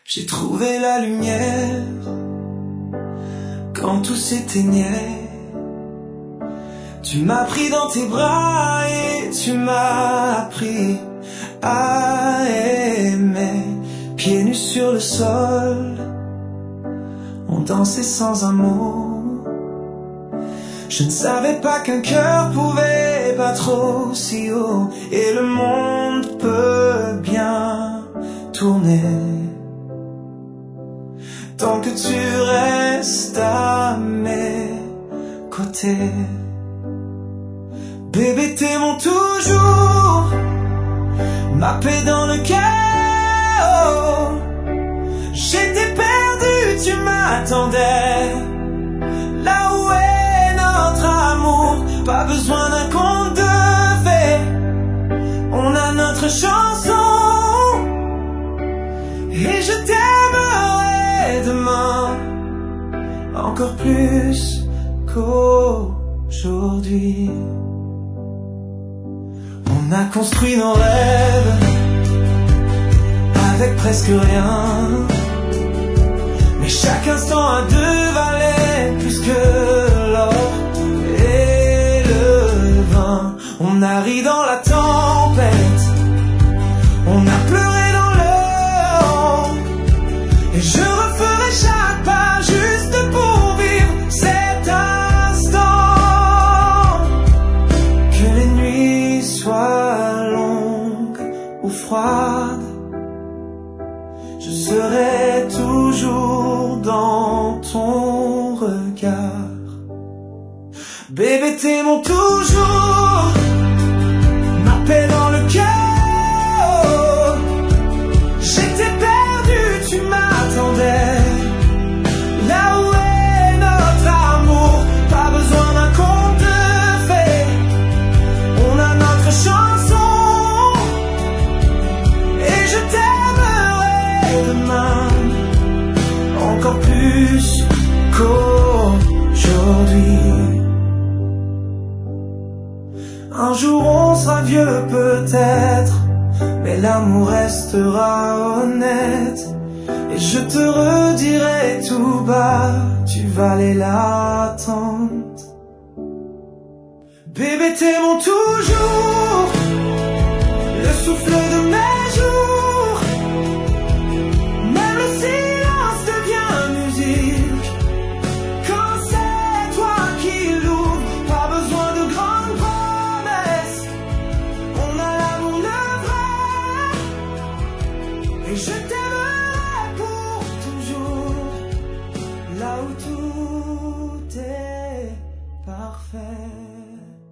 J'ai trouvé la lumière quand tout s'éteignait. Tu m'as pris dans tes bras et tu m'as appris à aimer. Pieds nus sur le sol, on dansait sans un mot. Je ne savais pas qu'un cœur pouvait battre aussi haut. Et le monde peut bien tourner tant que tu restes à mes côtés. Bébé, t'es mon toujours, ma paix dans le chaos. J'étais perdu, tu m'attendais. Là où est notre amour, pas besoin d'un conte de fées. On a notre chanson et je t'aimerai demain encore plus qu'aujourd'hui. On a construit nos rêves avec presque rien, mais chaque instant a deux valait plus que l'or et le vin. On a ri dans la tempête, on a pleuré dans le vent, et je referai chaque pas juste pour vivre cet instant. Que les nuits soient longues ou froides, je serai toujours dans ton regard. Bébé, t'es mon toujours, ma paix dans le chaos. J'étais perdu, tu m'attendais. Là où est notre amour, pas besoin d'un conte de fées. On a notre chanson et je t'aimerai demain encore plus qu'aujourd'hui. Un jour on sera vieux peut-être, mais l'amour restera honnête. Et je te redirai tout bas, tu valais l'attente. Bébé, t'es mon toujours, le souffle de mes jours. Même le silence devient musique quand c'est toi qui l'ouvre. Pas besoin de grandes promesses, on a l'amour le vrai. Et je t'aimerai pour toujours, là où tout est parfait.